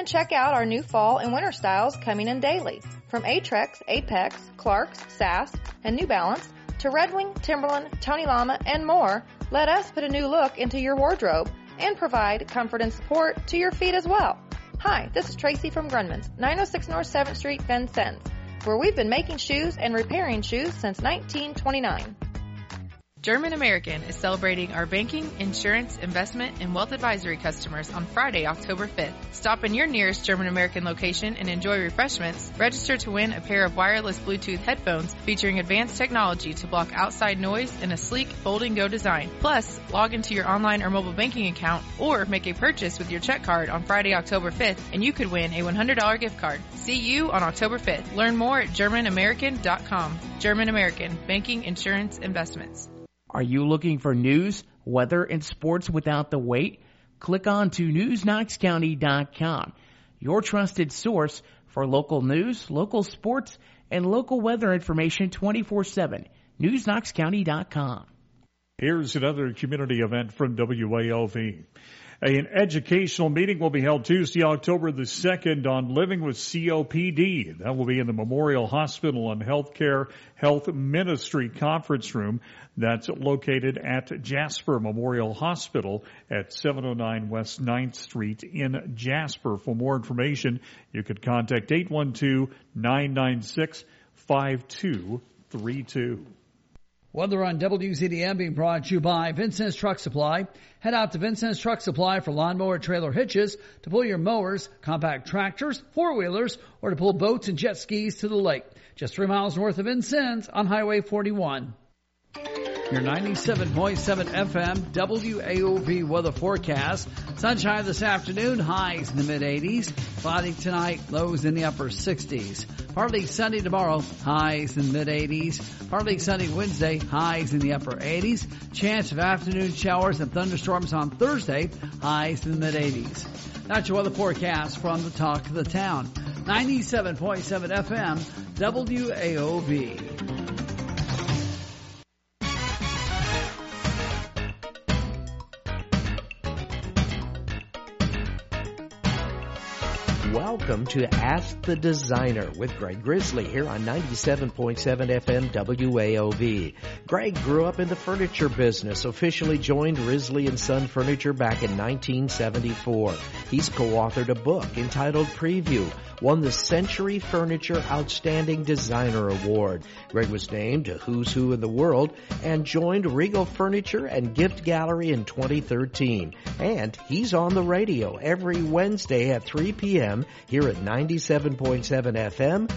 And check out our new fall and winter styles coming in daily. From Atrex, Apex, Clarks, SAS, and New Balance to Red Wing, Timberland, Tony Lama, and more, let us put a new look into your wardrobe and provide comfort and support to your feet as well. Hi, this is Tracy from Grunman's, 906 North 7th Street, Vincennes, where we've been making shoes and repairing shoes since 1929. German American is celebrating our banking, insurance, investment, and wealth advisory customers on Friday, October 5th. Stop in your nearest German American location and enjoy refreshments. Register to win a pair of wireless Bluetooth headphones featuring advanced technology to block outside noise in a sleek folding go design. Plus, log into your online or mobile banking account or make a purchase with your check card on Friday, October 5th, and you could win a $100 gift card. See you on October 5th. Learn more at GermanAmerican.com. German American, banking, insurance, investments. Are you looking for news, weather, and sports without the wait? Click on to newsknoxcounty.com, your trusted source for local news, local sports, and local weather information 24/7. newsknoxcounty.com. Here's another community event from WALV. An educational meeting will be held Tuesday, October the 2nd on living with COPD. That will be in the Memorial Hospital and Healthcare Health Ministry Conference Room. That's located at Jasper Memorial Hospital at 709 West 9th Street in Jasper. For more information, you could contact 812-996-5232. Weather on WZDM being brought to you by Vincent's Truck Supply. Head out to Vincent's Truck Supply for lawnmower trailer hitches to pull your mowers, compact tractors, four-wheelers, or to pull boats and jet skis to the lake. Just 3 miles north of Vincennes on Highway 41. Your 97.7 FM WAOV weather forecast. Sunshine this afternoon, highs in the mid-80s. Cloudy tonight, lows in the upper 60s. Partly sunny tomorrow, highs in the mid-80s. Partly sunny Wednesday, highs in the upper 80s. Chance of afternoon showers and thunderstorms on Thursday, highs in the mid-80s. That's your weather forecast from the Talk of the Town. 97.7 FM WAOV. Welcome to Ask the Designer with Greg Grizzly here on 97.7 FM WAOV. Greg grew up in the furniture business, officially joined Risley & Son Furniture back in 1974. He's co-authored a book entitled Preview, won the Century Furniture Outstanding Designer Award. Greg was named to Who's Who in the World and joined Regal Furniture and Gift Gallery in 2013. And he's on the radio every Wednesday at 3 p.m. here at 97.7 FM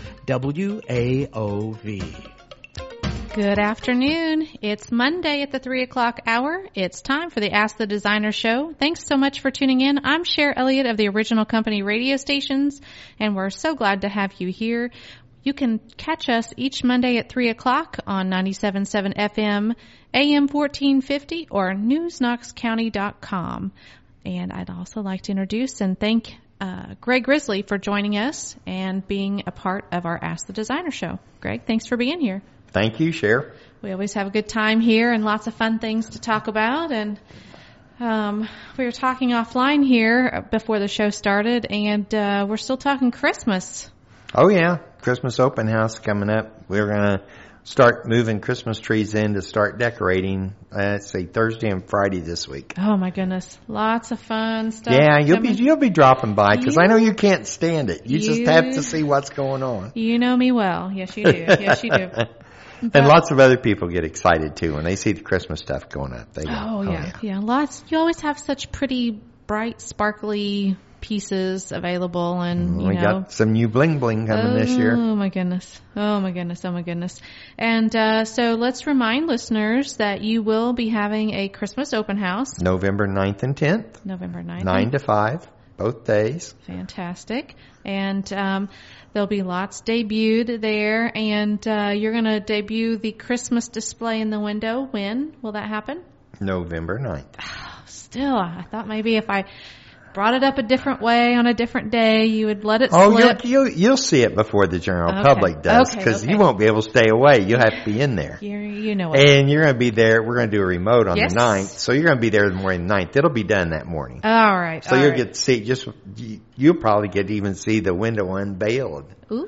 WAOV. Good afternoon. It's Monday at the 3 o'clock hour. It's time for the Ask the Designer show. Thanks so much for tuning in. I'm Cher Elliott of the Original Company radio stations, and we're so glad to have you here. You can catch us each Monday at 3 o'clock on 97.7 FM, AM 1450, or newsknoxcounty.com. And I'd also like to introduce and thank Greg Grizzly for joining us and being a part of our Ask the Designer show. Greg, thanks for being here. Thank you, Cher. We always have a good time here and lots of fun things to talk about. And we were talking offline here before the show started, and we're still talking Christmas. Oh, yeah. Christmas open house coming up. We're going to start moving Christmas trees in to start decorating, let's say Thursday and Friday this week. Oh, my goodness. Lots of fun stuff. Yeah, you'll be dropping by because I know you can't stand it. You just have to see what's going on. You know me well. Yes, you do. Yes, you do. And lots of other people get excited, too, when they see the Christmas stuff going up. They go, yeah. Lots. You always have such pretty, bright, sparkly pieces available. And we got some new bling-bling coming this year. Oh, my goodness. Oh, my goodness. Oh, my goodness. And so let's remind listeners that you will be having a Christmas open house. November 9th and 10th. November 9th. 9 to 5, both days. Fantastic. And there'll be lots debuted there, and you're going to debut the Christmas display in the window. When will that happen? November 9th. Still, I thought maybe if I brought it up a different way on a different day, you would let it slip. You'll see it before the general public does, because you won't be able to stay away. You'll have to be in there. You know what. And you're going to be there. We're going to do a remote on the 9th, so you're going to be there the morning of the 9th. It'll be done that morning. All right. So you'll get to see you'll probably get to even see the window unveiled. Ooh.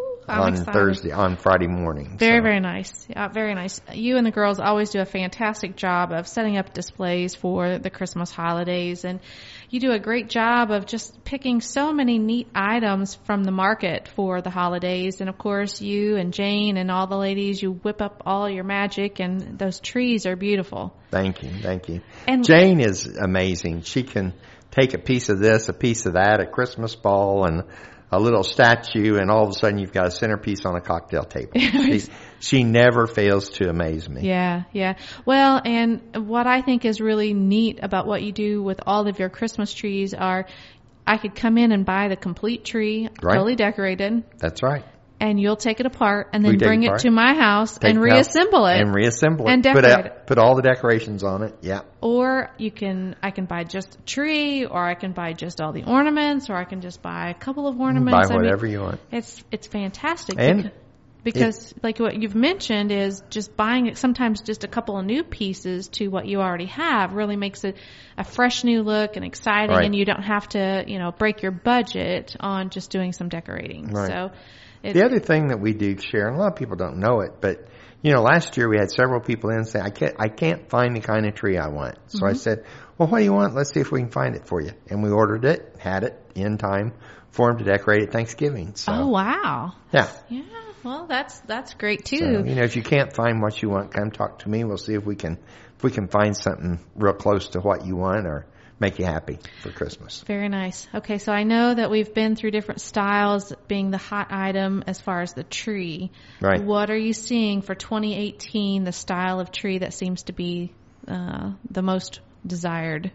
On Friday morning. Very nice. Yeah, very nice. You and the girls always do a fantastic job of setting up displays for the Christmas holidays, and you do a great job of just picking so many neat items from the market for the holidays. And of course, you and Jane and all the ladies, you whip up all your magic, and those trees are beautiful. Thank you. And Jane is amazing. She can take a piece of this, a piece of that, a Christmas ball, and a little statue, and all of a sudden you've got a centerpiece on a cocktail table. She never fails to amaze me. Yeah. Well, and what I think is really neat about what you do with all of your Christmas trees are, I could come in and buy the complete tree, totally decorated. That's right. And you'll take it apart and then bring it to my house and reassemble it. And decorate it. Put all the decorations on it. Yeah. Or I can buy just a tree, or I can buy just all the ornaments, or I can just buy a couple of ornaments. Buy whatever you want. It's fantastic. And because like what you've mentioned is just buying sometimes just a couple of new pieces to what you already have really makes it a fresh new look and exciting, and you don't have to, break your budget on just doing some decorating. Right. So the other thing that we do, Sharon, a lot of people don't know it, but last year we had several people in say, I can't find the kind of tree I want. So I said, well, what do you want? Let's see if we can find it for you. And we ordered it, had it in time for them to decorate at Thanksgiving. So, oh, wow. Yeah. Yeah. Well, that's great too. So, if you can't find what you want, come talk to me. We'll see if we can find something real close to what you want or make you happy for Christmas. Very nice. Okay, so I know that we've been through different styles being the hot item as far as the tree. Right. What are you seeing for 2018, the style of tree that seems to be the most desired?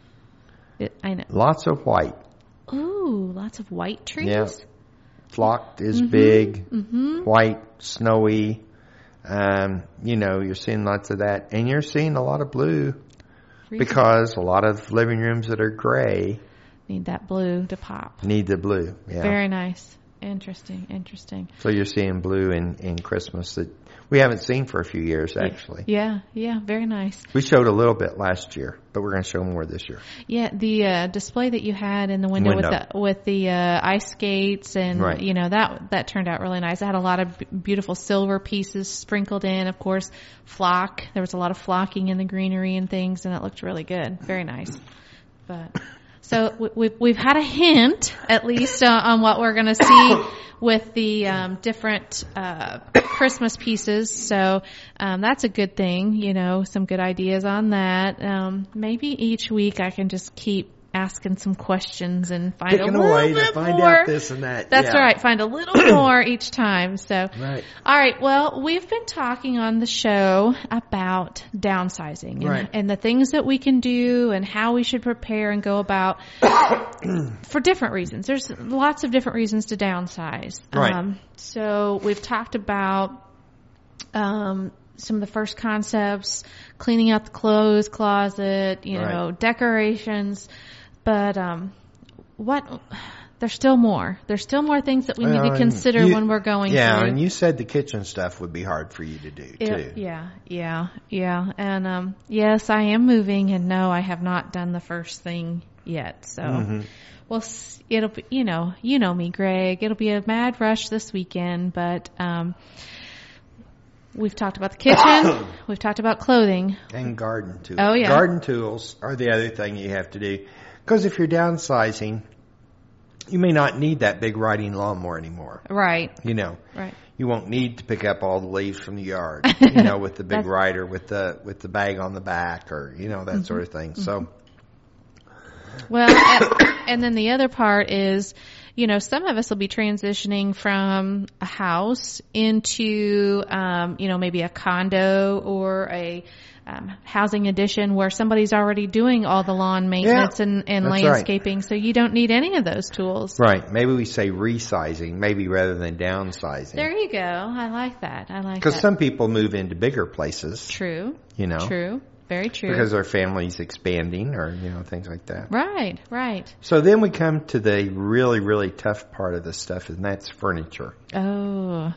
I know. Lots of white. Ooh, lots of white trees? Yeah. Flocked is big, white, snowy. You're seeing lots of that. And you're seeing a lot of blue. Because a lot of living rooms that are gray need that blue to pop. Need the blue, yeah. Very nice. Interesting. So you're seeing blue in Christmas that we haven't seen for a few years, actually. Yeah, very nice. We showed a little bit last year, but we're going to show more this year. Yeah, the display that you had in the window. with the ice skates and that turned out really nice. It had a lot of beautiful silver pieces sprinkled in, of course, flock. There was a lot of flocking in the greenery and things, and it looked really good. Very nice. So we've had a hint, at least, on what we're going to see with the different Christmas pieces. So that's a good thing, some good ideas on that. Maybe each week I can just keep asking some questions and find Picking a little away bit to find more. out this and that. That's right. Find a little more each time. So, right. All right. Well, we've been talking on the show about downsizing and the things that we can do and how we should prepare and go about for different reasons. There's lots of different reasons to downsize. Right. So we've talked about some of the first concepts, cleaning out the clothes closet, decorations. But there's still more. There's still more things that we need to consider when we're going through. Yeah, and you said the kitchen stuff would be hard for you to do, too. Yeah. And yes, I am moving, and no, I have not done the first thing yet. So, well, it'll be, you know me, Greg. It'll be a mad rush this weekend, but we've talked about the kitchen. We've talked about clothing. And garden tools. Oh, yeah. Garden tools are the other thing you have to do. Because if you're downsizing, you may not need that big riding lawnmower anymore. Right. Right. You won't need to pick up all the leaves from the yard, with the big rider, with the bag on the back or, that sort of thing. So. Well, and then the other part is, some of us will be transitioning from a house into, maybe a condo or a housing addition where somebody's already doing all the lawn maintenance and landscaping. Right. So you don't need any of those tools. Right. Maybe we say resizing, maybe rather than downsizing. There you go. I like that. Because some people move into bigger places. True. True. Very true. Because their family's expanding or, things like that. Right. So then we come to the really, really tough part of this stuff, and that's furniture. Oh.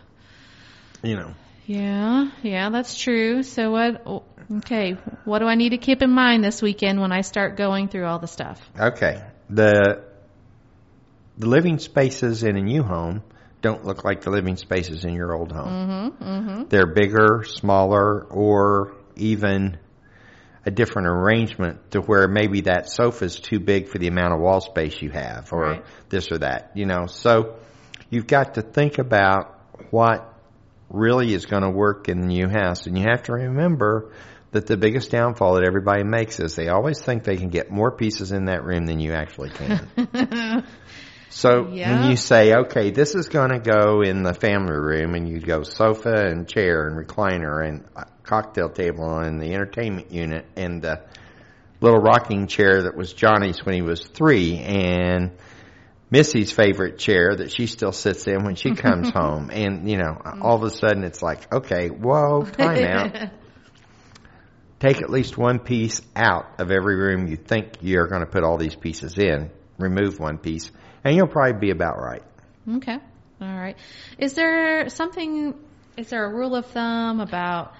Yeah, that's true. So what do I need to keep in mind this weekend when I start going through all the stuff? Okay. The living spaces in a new home don't look like the living spaces in your old home. They're bigger, smaller, or even a different arrangement to where maybe that sofa's too big for the amount of wall space you have, or this or that, So you've got to think about what really is going to work in the new house. And you have to remember that the biggest downfall that everybody makes is they always think they can get more pieces in that room than you actually can. So when you say, okay, this is going to go in the family room, and you go sofa and chair and recliner and cocktail table and the entertainment unit and the little rocking chair that was Johnny's when he was 3 and Missy's favorite chair that she still sits in when she comes home. And, all of a sudden it's like, okay, whoa, time out. Take at least one piece out of every room you think you're going to put all these pieces in. Remove one piece, and you'll probably be about right. Okay. All right. Is there a rule of thumb about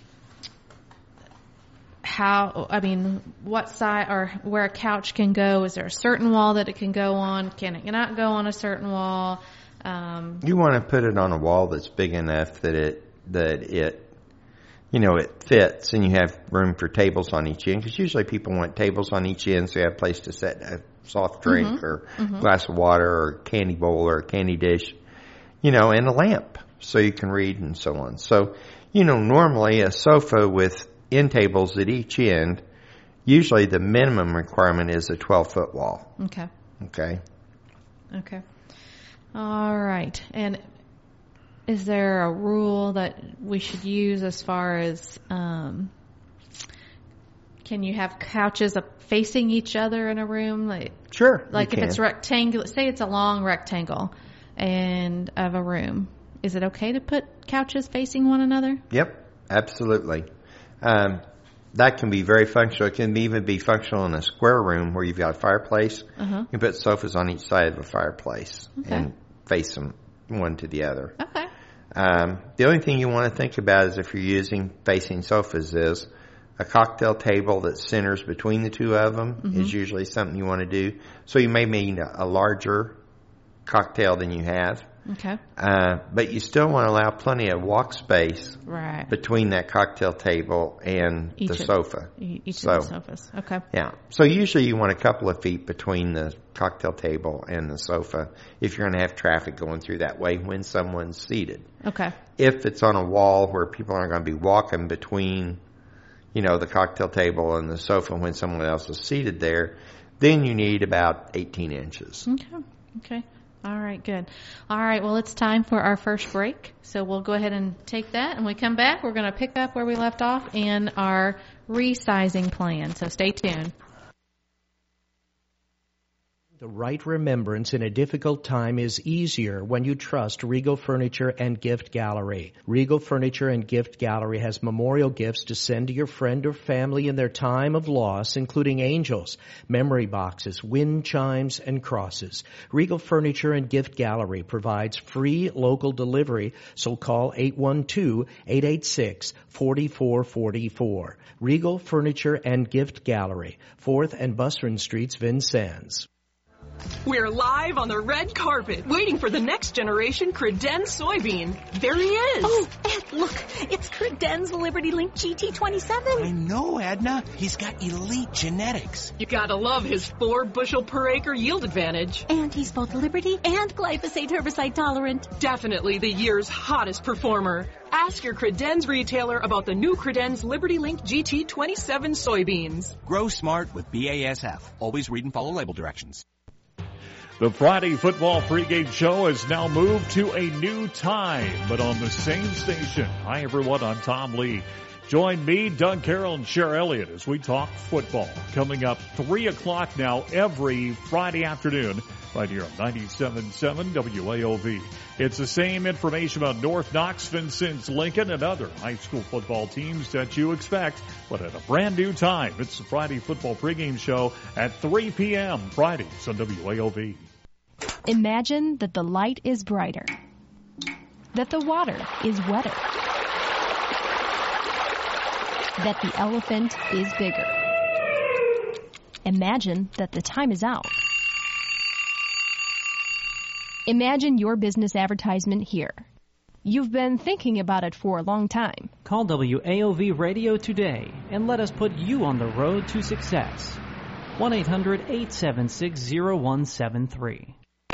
what side or where a couch can go? Is there a certain wall that it can go on? Can it not go on a certain wall? You want to put it on a wall that's big enough that it fits, and you have room for tables on each end, because usually people want tables on each end so you have a place to set a soft drink or glass of water or candy bowl or a candy dish, and a lamp so you can read and so on. So, normally a sofa with end tables at each end, usually the minimum requirement is a 12-foot wall. Okay. All right. And is there a rule that we should use as far as can you have couches facing each other in a room? Sure. Like if it's rectangular, say it's a long rectangle and of a room, is it okay to put couches facing one another? Yep, absolutely. That can be very functional. It can even be functional in a square room where you've got a fireplace. You can put sofas on each side of a fireplace and face them one to the other. Okay. The only thing you want to think about is if you're using facing sofas is a cocktail table that centers between the two of them is usually something you want to do. So you may need a larger cocktail than you have. Okay. But you still want to allow plenty of walk space between that cocktail table and the sofa. Each of the sofas. Okay. Yeah. So usually you want a couple of feet between the cocktail table and the sofa if you're going to have traffic going through that way when someone's seated. Okay. If it's on a wall where people aren't going to be walking between, the cocktail table and the sofa when someone else is seated there, then you need about 18 inches. Okay. All right, good. All right, well, it's time for our first break. So we'll go ahead and take that. And when we come back, we're going to pick up where we left off in our resizing plan. So stay tuned. The right remembrance in a difficult time is easier when you trust Regal Furniture and Gift Gallery. Regal Furniture and Gift Gallery has memorial gifts to send to your friend or family in their time of loss, including angels, memory boxes, wind chimes, and crosses. Regal Furniture and Gift Gallery provides free local delivery, so call 812-886-4444. Regal Furniture and Gift Gallery, 4th and Bustrin Streets, Vincennes. We're live on the red carpet, waiting for the next generation Credenz soybean. There he is. Oh, Ed, look, it's Credenz Liberty Link GT27. I know, Edna. He's got elite genetics. You gotta love his 4 bushel per acre yield advantage. And he's both Liberty and glyphosate herbicide tolerant. Definitely the year's hottest performer. Ask your Credenz retailer about the new Credenz Liberty Link GT27 soybeans. Grow smart with BASF. Always read and follow label directions. The Friday football pregame show has now moved to a new time, but on the same station. Hi, everyone. I'm Tom Lee. Join me, Doug Carroll, and Cher Elliott as we talk football. Coming up 3 o'clock now every Friday afternoon right here on 97.7 WAOV. It's the same information about North Knox, Vincennes, Lincoln, and other high school football teams that you expect, but at a brand new time. It's the Friday Football Pregame Show at 3 p.m. Fridays on WAOV. Imagine that the light is brighter, that the water is wetter, that the elephant is bigger. Imagine that the time is out. Imagine your business advertisement here. You've been thinking about it for a long time. Call WAOV Radio today and let us put you on the road to success. 1-800-876-0173.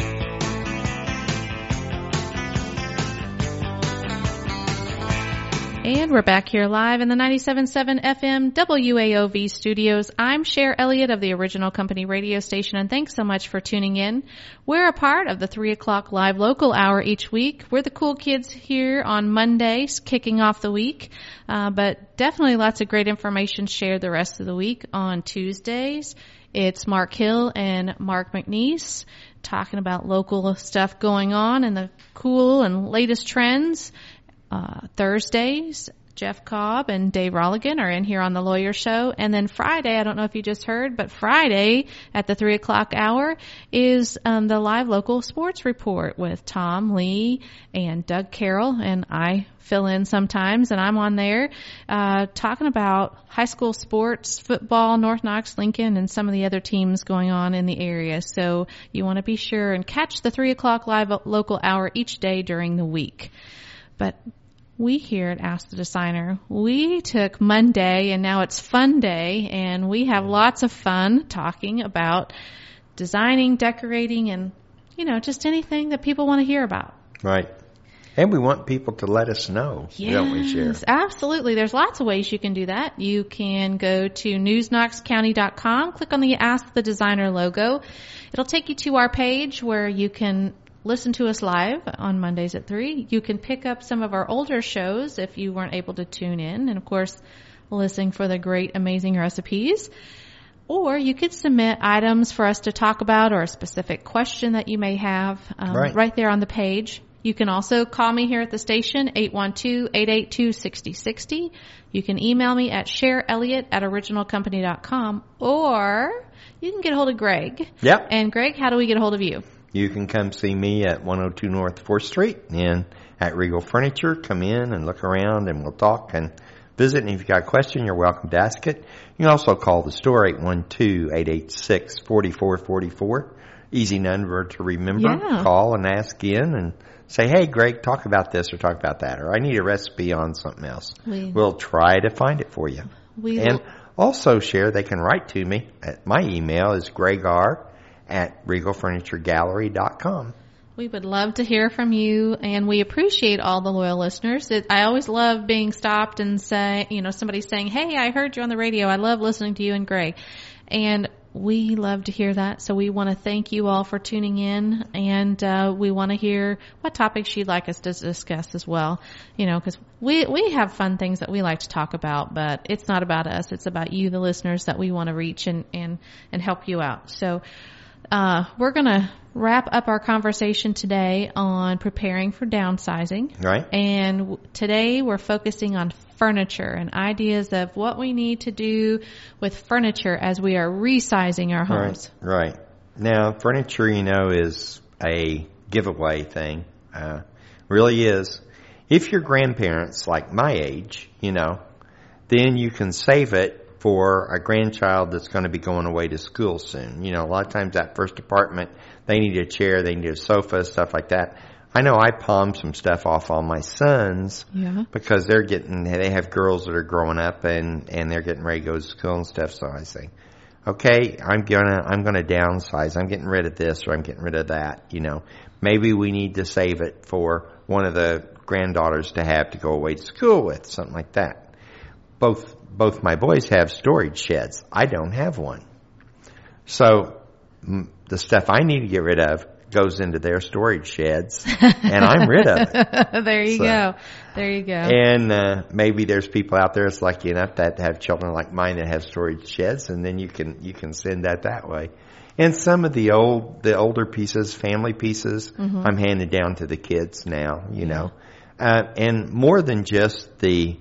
And we're back here live in the 97.7 FM WAOV studios. I'm Cher Elliott of the original company radio station, and thanks so much for tuning in. We're a part of the 3 o'clock live local hour each week. We're the cool kids here on Mondays, kicking off the week, but definitely lots of great information shared the rest of the week. On Tuesdays, it's Mark Hill and Mark McNeese talking about local stuff going on and the cool and latest trends. Thursdays, Jeff Cobb and Dave Rolligan are in here on the Lawyer Show. And then Friday, I don't know if you just heard, but Friday at the 3 o'clock hour is the live local sports report with Tom Lee and Doug Carroll. And I fill in sometimes, and I'm on there talking about high school sports, football, North Knox, Lincoln, and some of the other teams going on in the area. So you want to be sure and catch the 3 o'clock live local hour each day during the week. But we here at Ask the Designer, we took Monday and now it's Fun Day, and we have lots of fun talking about designing, decorating, and, you know, just anything that people want to hear about. Right. And we want people to let us know, don't we, Cher? Yes, absolutely. There's lots of ways you can do that. You can go to newsknoxcounty.com, click on the Ask the Designer logo. It'll take you to our page where you can listen to us live on Mondays at 3. You can pick up some of our older shows if you weren't able to tune in. And, of course, listen for the great, amazing recipes. Or you could submit items for us to talk about or a specific question that you may have right there on the page. You can also call me here at the station, 812-882-6060. You can email me at SherElliott@originalcompany.com. Or you can get a hold of Greg. Yep. And, Greg, how do we get a hold of you? You can come see me at 102 North 4th Street and at Regal Furniture. Come in and look around and we'll talk and visit. And if you've got a question, you're welcome to ask it. You can also call the store, 812-886-4444. Easy number to remember. Yeah. Call and ask in and say, hey, Greg, talk about this or talk about that. Or I need a recipe on something else. We'll try to find it for you. Also, Cher, they can write to me. My email is gregr@regalfurnituregallery.com. We would love to hear from you, and we appreciate all the loyal listeners. I always love being stopped and somebody saying, hey, I heard you on the radio. I love listening to you and Greg. And we love to hear that. So we want to thank you all for tuning in, and we want to hear what topics you'd like us to discuss as well. You know, because we have fun things that we like to talk about, but it's not about us. It's about you, the listeners, that we want to reach and help you out. So we're going to wrap up our conversation today on preparing for downsizing. Right. And today we're focusing on furniture and ideas of what we need to do with furniture as we are resizing our homes. Right. Now, furniture, is a giveaway thing. Really is. If your grandparents, like my age, then you can save it for a grandchild that's going to be going away to school soon. A lot of times that first apartment, they need a chair, they need a sofa, stuff like that. I know I palmed some stuff off on my sons because they have girls that are growing up and they're getting ready to go to school and stuff. So I say, okay, I'm gonna downsize. I'm getting rid of this or I'm getting rid of that. Maybe we need to save it for one of the granddaughters to have to go away to school with, something like that. Both my boys have storage sheds. I don't have one. So the stuff I need to get rid of goes into their storage sheds, and I'm rid of it. There you go. There you go. And maybe there's people out there that's lucky enough to have children like mine that have storage sheds, and then you can send that way. And some of the older pieces, family pieces, I'm handing down to the kids now, you know. And more than just the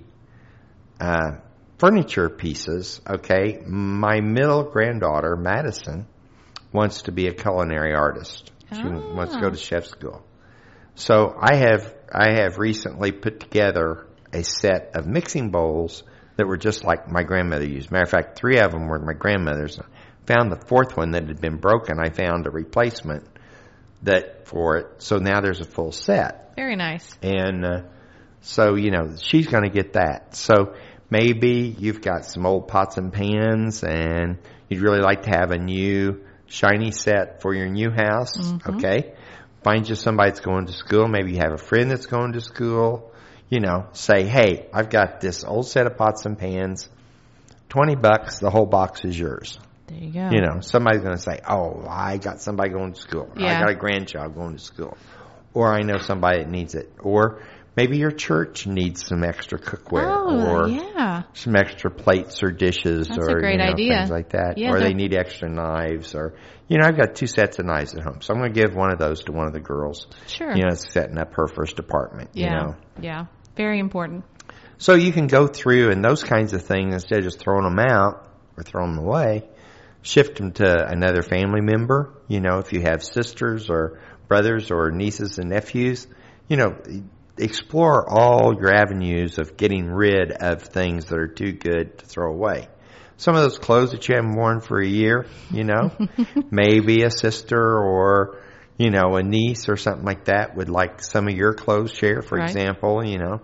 furniture pieces, okay, my middle granddaughter, Madison, wants to be a culinary artist. She wants to go to chef school. So I have recently put together a set of mixing bowls that were just like my grandmother used. Matter of fact, 3 of them were my grandmother's. Found the 4th one that had been broken. I found a replacement for it. So now there's a full set. Very nice. And so, you know, she's going to get that. So maybe you've got some old pots and pans and you'd really like to have a new shiny set for your new house. Okay. Find you somebody that's going to school. Maybe you have a friend that's going to school. You know, say, hey, I've got this old set of pots and pans. $20, the whole box is yours. There you go. You know, somebody's going to say, oh, I got somebody going to school. Yeah. I got a grandchild going to school. Or I know somebody that needs it. Or maybe your church needs some extra cookware. Or some extra plates or dishes. That's or a great idea. Things like that. Yeah, or they need extra knives. Or, you know, I've got 2 sets of knives at home. So I'm going to give one of those to one of the girls. Sure. You know, it's setting up her first apartment. Yeah. You know. Yeah. Very important. So you can go through and those kinds of things, instead of just throwing them out or throwing them away, shift them to another family member. You know, if you have sisters or brothers or nieces and nephews, you know, explore all your avenues of getting rid of things that are too good to throw away. Some of those clothes that you haven't worn for a year, you know, maybe a sister or, you know, a niece or something like that would like some of your clothes share, for example, you know.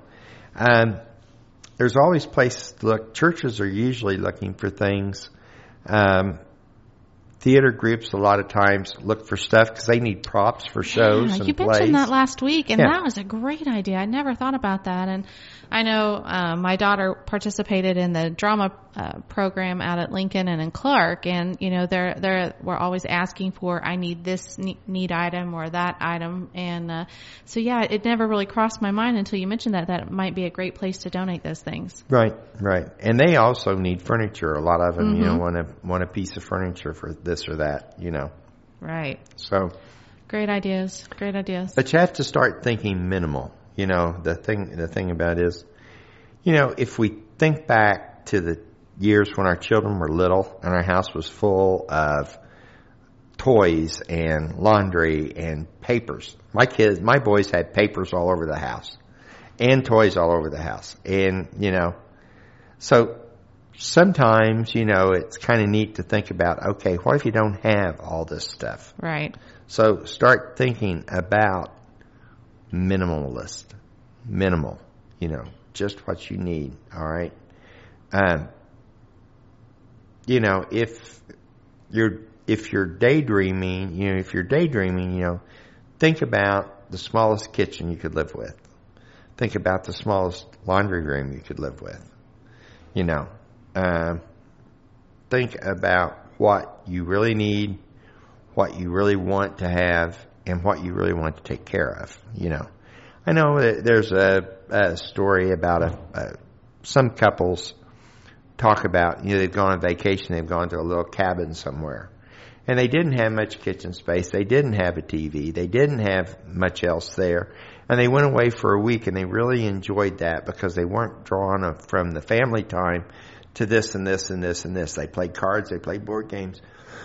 There's always places to look. Churches are usually looking for things. Theater groups a lot of times look for stuff because they need props for shows and you plays. mentioned that last week, and that was a great idea. I never thought about that. And I know my daughter participated in the drama program out at Lincoln and in Clark, and you know we're always asking for, I need this neat item or that item, and so it never really crossed my mind until you mentioned that it might be a great place to donate those things. Right. And they also need furniture. A lot of them, you know, want a piece of furniture for this or that, you know. Right. So. Great ideas. But you have to start thinking minimal. You know, the thing about it is, you know, if we think back to the years when our children were little and our house was full of toys and laundry and papers. My boys had papers all over the house and toys all over the house. And, you know, so sometimes, you know, it's kind of neat to think about, okay, what if you don't have all this stuff? Right. So start thinking about minimal, you know, just what you need. All right. You know, if you're daydreaming, you know, think about the smallest kitchen you could live with. Think about the smallest laundry room you could live with. You know, think about what you really need, what you really want to have, and what you really want to take care of, you know. I know that there's a story about some couples talk about, you know, they've gone on vacation, they've gone to a little cabin somewhere, and they didn't have much kitchen space, they didn't have a TV, they didn't have much else there, and they went away for a week, and they really enjoyed that because they weren't drawn from the family time to this and this and this and this. They played cards, they played board games.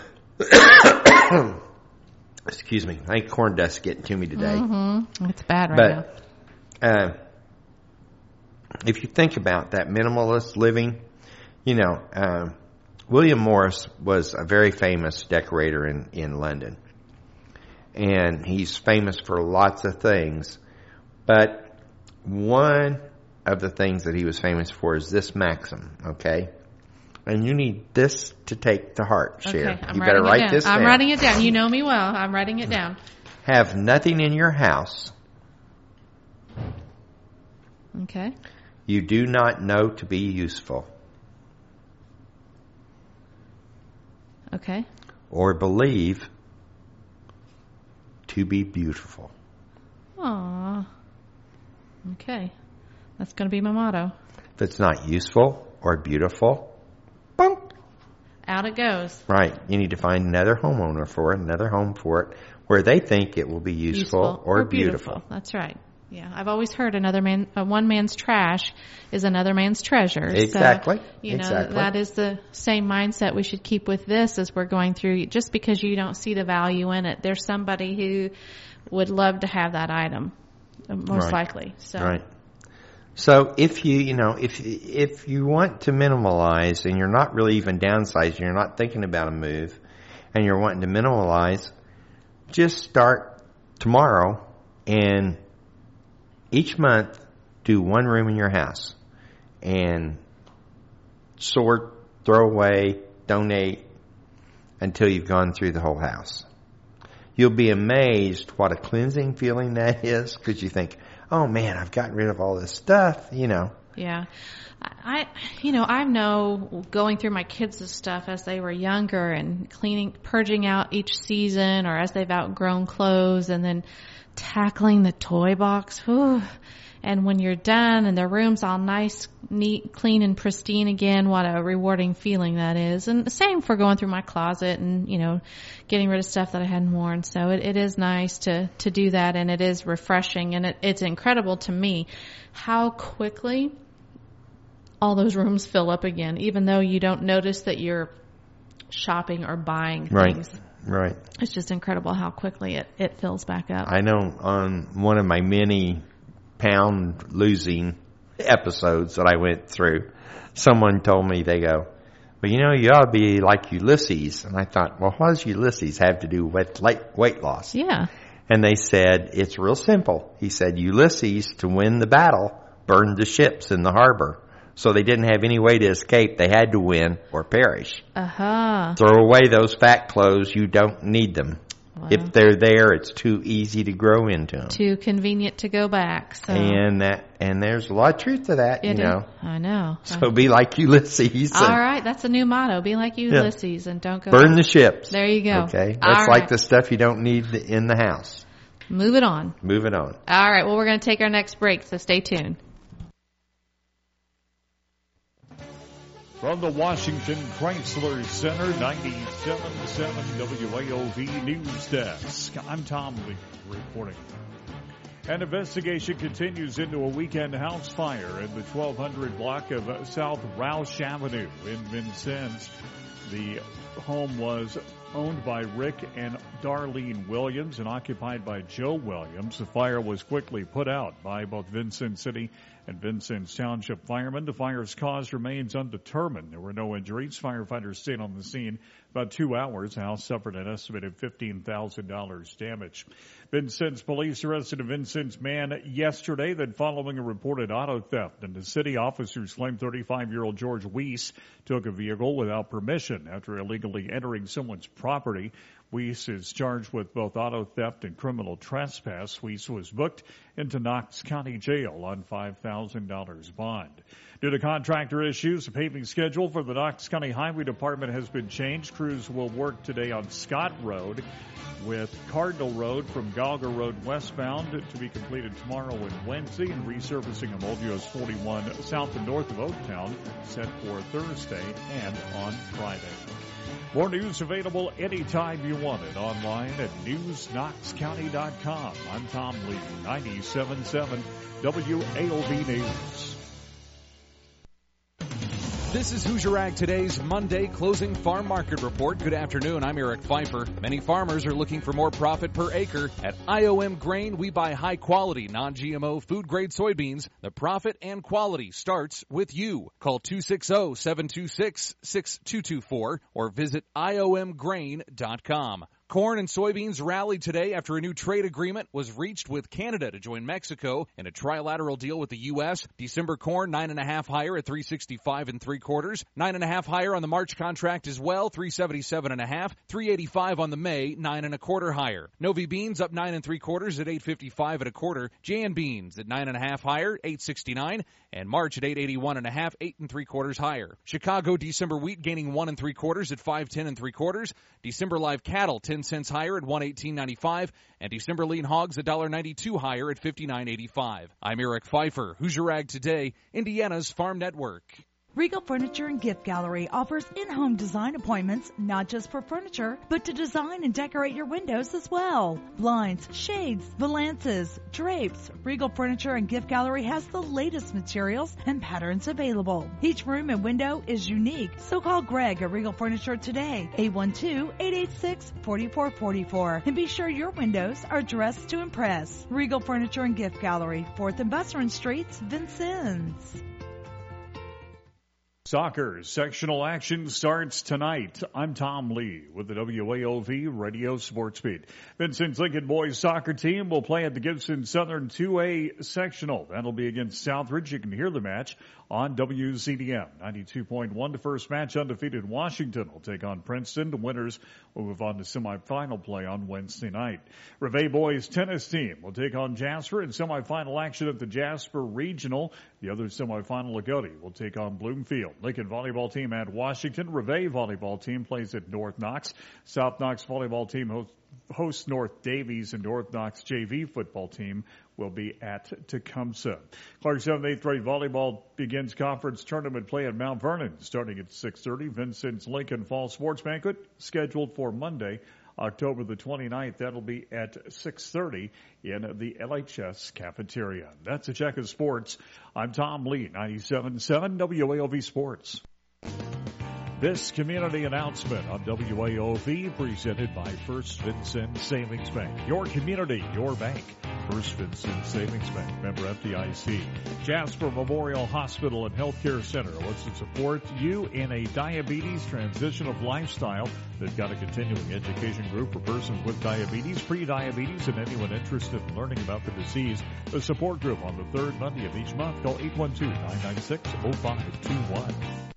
Excuse me. I think corn dust's getting to me today. It's bad right now. If you think about that minimalist living, you know, William Morris was a very famous decorator in London. And he's famous for lots of things. But one of the things that he was famous for is this maxim, okay? And you need this to take to heart, Cher. Okay, you better write this down. I'm writing it down. You know me well. I'm writing it down. Have nothing in your house. Okay. You do not know to be useful. Okay. Or believe to be beautiful. Aww. Okay. That's going to be my motto. If it's not useful or beautiful, boom. Out it goes. Right. You need to find another homeowner for it, another home for it, where they think it will be useful or beautiful. That's right. Yeah, I've always heard one man's trash is another man's treasure. Exactly. So, you know, that is the same mindset we should keep with this as we're going through. Just because you don't see the value in it, there's somebody who would love to have that item, most likely. So. Right. So if if you want to minimalize and you're not really even downsizing, you're not thinking about a move, and you're wanting to minimalize, just start tomorrow and each month do one room in your house and sort, throw away, donate until you've gone through the whole house. You'll be amazed what a cleansing feeling that is, because you think, oh man, I've gotten rid of all this stuff, Yeah. I know going through my kids' stuff as they were younger and purging out each season, or as they've outgrown clothes, and then tackling the toy box. Whew. And when you're done and the room's all nice, neat, clean, and pristine again, what a rewarding feeling that is. And the same for going through my closet and, getting rid of stuff that I hadn't worn. So it is nice to do that, and it is refreshing, and it's incredible to me how quickly all those rooms fill up again, even though you don't notice that you're shopping or buying things. Right. It's just incredible how quickly it fills back up. I know on one of my many pound losing episodes that I went through, someone told me, they go, well, you ought to be like Ulysses. And I thought, well, what does Ulysses have to do with weight loss? Yeah. And they said, it's real simple. He said, Ulysses, to win the battle, burned the ships in the harbor. So they didn't have any way to escape. They had to win or perish. Throw away those fat clothes. You don't need them. Wow. If they're there, it's too easy to grow into them. Too convenient to go back. So. And there's a lot of truth to that, I know. So be like Ulysses. All right, that's a new motto. Be like Ulysses and don't go burn the ships. There you go. Okay, that's like the stuff you don't need in the house. Move it on. Move it on. All right, well, we're going to take our next break, so stay tuned. From the Washington Chrysler Center, 97.7 WAOV News Desk. I'm Tom Lee reporting. An investigation continues into a weekend house fire in the 1200 block of South Roush Avenue in Vincennes. The home was owned by Rick and Darlene Williams and occupied by Joe Williams. The fire was quickly put out by both Vincennes City and Vincennes Township firemen. The fire's cause remains undetermined. There were no injuries. Firefighters stayed on the scene about 2 hours. The house suffered an estimated $15,000 damage. Vincennes police arrested a Vincennes man yesterday that following a reported auto theft in the city. Officers claimed 35-year-old George Weiss took a vehicle without permission after illegally entering someone's property. Weiss is charged with both auto theft and criminal trespass. Weiss was booked into Knox County Jail on $5,000 bond. Due to contractor issues, the paving schedule for the Knox County Highway Department has been changed. Crews will work today on Scott Road, with Cardinal Road from Gallagher Road westbound to be completed tomorrow and Wednesday, and resurfacing of Old US 41 south and north of Oaktown set for Thursday and on Friday. More news available anytime you want it online at newsknoxcounty.com. I'm Tom Lee, 97.7 WAOV News. This is Hoosier Ag Today's Monday closing farm market report. Good afternoon. I'm Eric Pfeiffer. Many farmers are looking for more profit per acre. At IOM Grain, we buy high quality, non-GMO food grade soybeans. The profit and quality starts with you. Call 260-726-6224 or visit IOMgrain.com. Corn and soybeans rallied today after a new trade agreement was reached with Canada to join Mexico in a trilateral deal with the U.S. December corn 9.5 higher at 365 3/4, 9.5 higher on the March contract as well, 377.5, 385 on the May 9.25 higher. Novi beans up 9 3/4 at 855 1/4. Jan beans at 9.5 higher, 869, and March at 881.5, 8 3/4 higher. Chicago December wheat gaining 1 3/4 at 510 3/4. December live cattle 10 10 cents higher at $118.95, and December lean hogs $1.92 higher at $59.85. I'm Eric Pfeiffer, Hoosier Rag Today, Indiana's Farm Network. Regal Furniture and Gift Gallery offers in-home design appointments, not just for furniture, but to design and decorate your windows as well. Blinds, shades, valances, drapes. Regal Furniture and Gift Gallery has the latest materials and patterns available. Each room and window is unique, so call Greg at Regal Furniture today, 812-886-4444, and be sure your windows are dressed to impress. Regal Furniture and Gift Gallery, 4th and Busserin Streets, Vincennes. Soccer sectional action starts tonight. I'm Tom Lee with the WAOV Radio Sports Beat. Vincennes Lincoln boys soccer team will play at the Gibson Southern 2A sectional. That'll be against Southridge. You can hear the match on WCDM 92.1. The first match, undefeated Washington will take on Princeton. The winners will move on to semifinal play on Wednesday night. Reveille boys tennis team will take on Jasper in semifinal action at the Jasper Regional. The other semifinal, Lagodi, will take on Bloomfield. Lincoln volleyball team at Washington. Reveille volleyball team plays at North Knox. South Knox volleyball team hosts North Davies, and North Knox JV football team will be at Tecumseh. Clark 7th, 8th grade volleyball begins conference tournament play at Mount Vernon starting at 6:30. Vincennes Lincoln Fall Sports Banquet scheduled for Monday, October the 29th. That'll be at 6:30 in the LHS cafeteria. That's a check of sports. I'm Tom Lee, 97.7 WAOV Sports. This community announcement on WAOV presented by First Vincennes Savings Bank. Your community, your bank. First Vincennes Savings Bank, member FDIC. Jasper Memorial Hospital and Healthcare Center wants to support you in a diabetes transition of lifestyle. They've got a continuing education group for persons with diabetes, pre-diabetes, and anyone interested in learning about the disease. The support group on the third Monday of each month. Call 812-996-0521.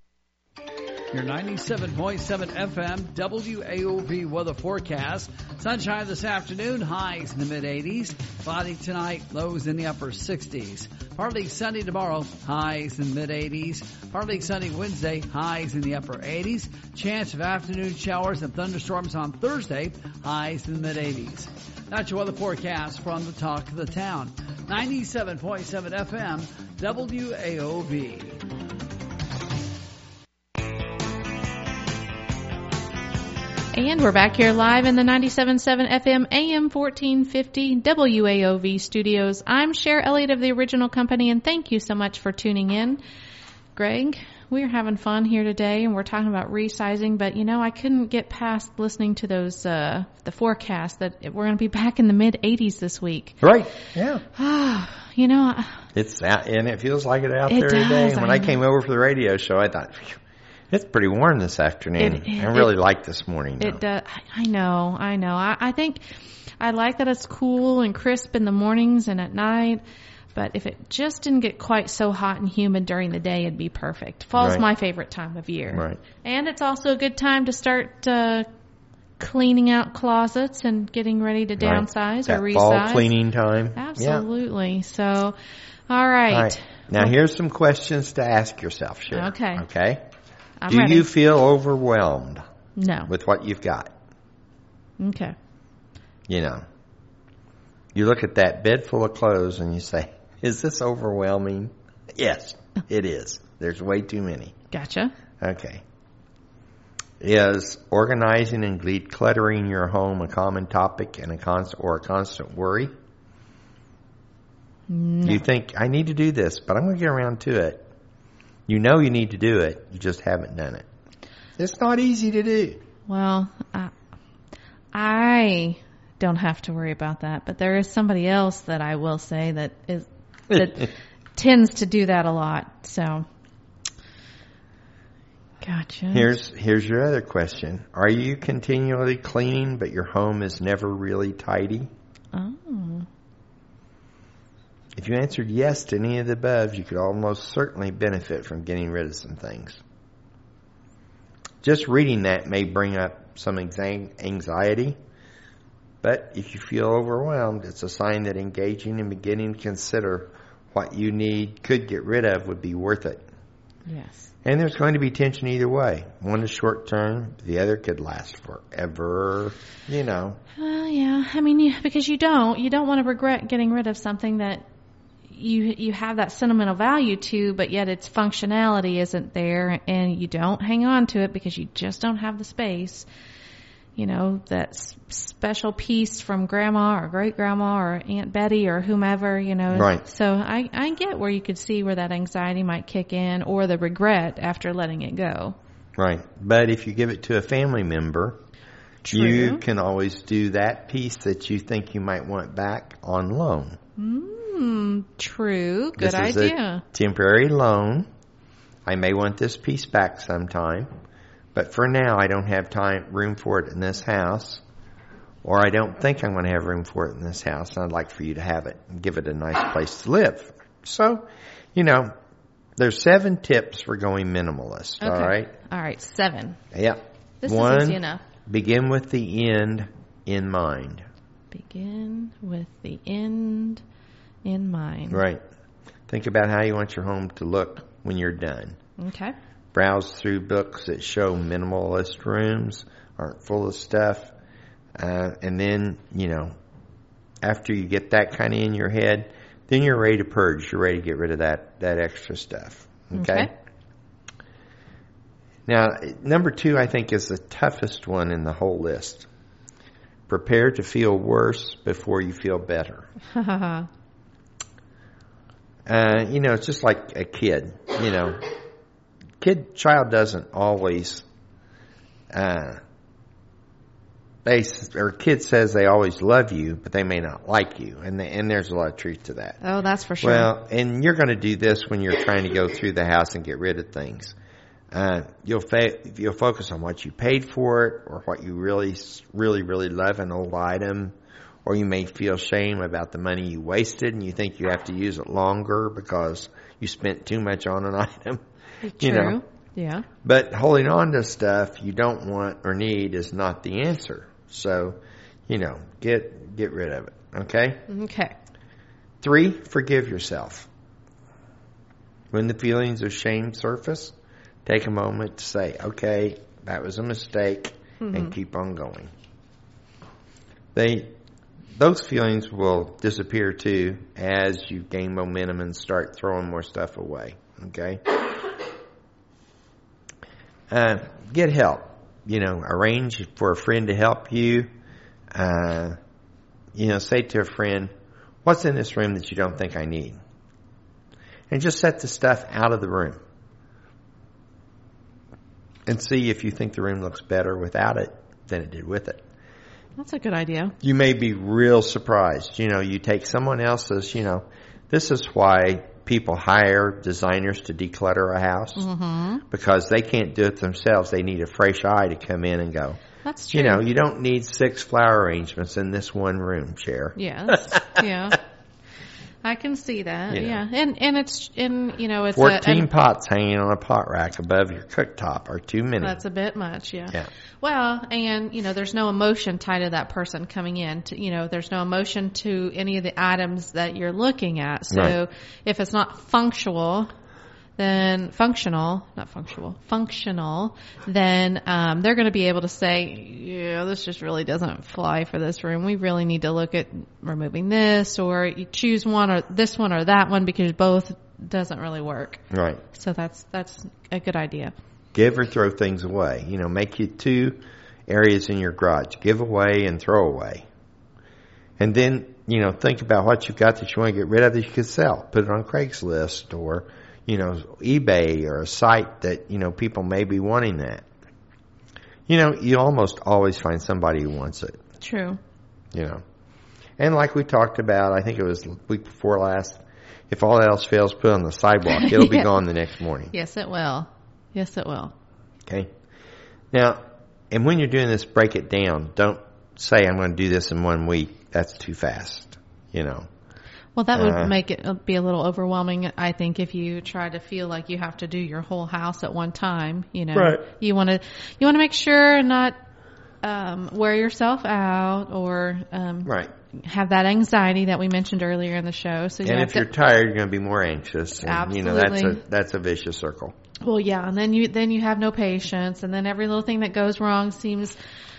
Your 97.7 FM WAOV weather forecast. Sunshine this afternoon, highs in the mid-80s. Cloudy tonight, lows in the upper 60s. Partly sunny tomorrow, highs in the mid-80s. Partly sunny Wednesday, highs in the upper 80s. Chance of afternoon showers and thunderstorms on Thursday, highs in the mid-80s. That's your weather forecast from the Talk of the Town. 97.7 FM WAOV. And we're back here live in the 97.7 FM AM 1450 WAOV studios. I'm Cher Elliott of the Original Company, and thank you so much for tuning in. Greg, we're having fun here today, and we're talking about resizing, but, I couldn't get past listening to those, the forecast that we're going to be back in the mid-80s this week. Right, yeah. It's out, and it feels like it out there today. And when I came over for the radio show, I thought, it's pretty warm this afternoon. I really like this morning, though. It does. I know. I think I like that it's cool and crisp in the mornings and at night. But if it just didn't get quite so hot and humid during the day, it'd be perfect. Fall's my favorite time of year. Right. And it's also a good time to start cleaning out closets and getting ready to downsize or resize. Fall cleaning time. Absolutely. Yeah. So, all right. Now, here's some questions to ask yourself, Cher. Okay. Do you feel overwhelmed? No. With what you've got? Okay. You look at that bed full of clothes and you say, is this overwhelming? Yes, it is. There's way too many. Gotcha. Okay. Is organizing and decluttering your home a common topic and a constant worry? No. You think, I need to do this, but I'm going to get around to it. You know you need to do it. You just haven't done it. It's not easy to do. Well, I don't have to worry about that, but there is somebody else that I will say that tends to do that a lot. So, gotcha. Here's your other question. Are you continually cleaning, but your home is never really tidy? Oh. If you answered yes to any of the above, you could almost certainly benefit from getting rid of some things. Just reading that may bring up some anxiety, but if you feel overwhelmed, it's a sign that engaging and beginning to consider what you could get rid of would be worth it. Yes. And there's going to be tension either way. One is short term, the other could last forever, you know. Yeah. I mean, because you don't want to regret getting rid of something that you have that sentimental value to, but yet its functionality isn't there, and you don't hang on to it because you just don't have the space. You know, that special piece from grandma or great grandma or Aunt Betty or whomever, you know. Right. So I get where you could see where that anxiety might kick in, or the regret after letting it go. Right. But if you give it to a family member, True. You can always do that piece that you think you might want back on loan. True. Good idea. This is a temporary loan. I may want this piece back sometime. But for now, I don't have room for it in this house, or I don't think I'm going to have room for it in this house, and I'd like for you to have it and give it a nice place to live. So, you know, there's 7 tips for going minimalist, Okay. all right? All right, 7. Yep. This One, is easy enough. Begin with the end in mind. Begin with the end in mind. Right. Think about how you want your home to look when you're done. Okay. Browse through books that show minimalist rooms, aren't full of stuff. And then, you know, after you get that kind of in your head, then you're ready to purge. You're ready to get rid of that extra stuff. Okay? Now, number 2, I think, is the toughest one in the whole list. Prepare to feel worse before you feel better. You know, it's just like a kid, you know. Child doesn't always, kid says they always love you, but they may not like you. And there's a lot of truth to that. Oh, that's for sure. Well, and you're going to do this when you're trying to go through the house and get rid of things. You'll focus on what you paid for it, or what you really, really, really love an old item, or you may feel shame about the money you wasted and you think you have to use it longer because you spent too much on an item. True. You know. Yeah. But holding on to stuff you don't want or need is not the answer. So, you know, get rid of it. Okay? Okay. 3, forgive yourself. When the feelings of shame surface, take a moment to say, okay, that was a mistake, and keep on going. Those feelings will disappear too as you gain momentum and start throwing more stuff away. Okay? Get help. You know, arrange for a friend to help you. You know, say to a friend, what's in this room that you don't think I need? And just set the stuff out of the room. And see if you think the room looks better without it than it did with it. That's a good idea. You may be real surprised. You know, you take someone else's, you know, this is why people hire designers to declutter a house, because they can't do it themselves. They need a fresh eye to come in and go, that's true. You know, you don't need 6 flower arrangements in this one room, Cher. Yes. Yeah. I can see that. You know. Yeah. And it's 14 pots hanging on a pot rack above your cooktop are too many. That's a bit much. Yeah. Yeah. Well, and you know, there's no emotion tied to that person coming in. You know, there's no emotion to any of the items that you're looking at. So right. If it's not functional, then functional, then they're going to be able to say, yeah, this just really doesn't fly for this room. We really need to look at removing this, or you choose one or this one or that one because both doesn't really work. Right. So that's a good idea. Give or throw things away. You know, make you 2 areas in your garage. Give away and throw away. And then, you know, think about what you've got that you want to get rid of that you could sell. Put it on Craigslist or, you know, eBay or a site that, you know, people may be wanting that. You know, you almost always find somebody who wants it. True. You know. And like we talked about, I think it was the week before last, if all else fails, put it on the sidewalk. It'll be gone the next morning. Yes, it will. Yes, it will. Okay. Now, and when you're doing this, break it down. Don't say, I'm going to do this in 1 week. That's too fast, you know. Well, that would make it be a little overwhelming, I think, if you try to feel like you have to do your whole house at one time. You know, right. You want to make sure and not wear yourself out or right. have that anxiety that we mentioned earlier in the show. So and if you're tired, you're going to be more anxious. And, absolutely. You know, that's a vicious circle. Well, yeah, and then you have no patience, and then every little thing that goes wrong seems,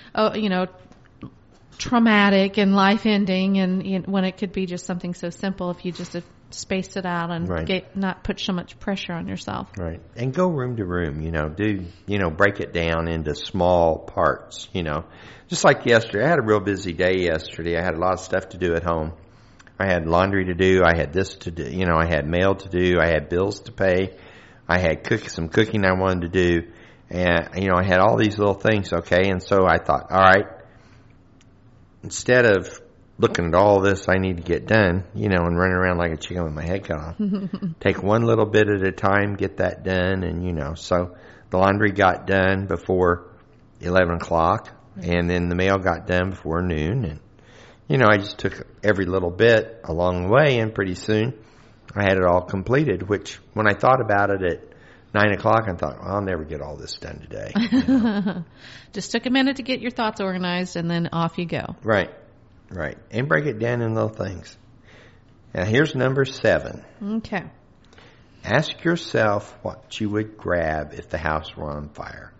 traumatic and life-ending, and when it could be just something so simple if you just spaced it out and not put so much pressure on yourself. Right. And go room to room, break it down into small parts, Just like yesterday, I had a real busy day yesterday. I had a lot of stuff to do at home. I had laundry to do. I had this to do. I had mail to do. I had bills to pay. I had some cooking I wanted to do. And, I had all these little things, okay? And so I thought, all right, instead of looking at all this I need to get done, and running around like a chicken with my head cut off, take one little bit at a time, get that done. And, so the laundry got done before 11 o'clock. And then the mail got done before noon. And, I just took every little bit along the way, and pretty soon I had it all completed, which when I thought about it at 9 o'clock, I thought, well, I'll never get all this done today. Just took a minute to get your thoughts organized, and then off you go. Right. And break it down in little things. Now, here's number 7. Okay. Ask yourself what you would grab if the house were on fire.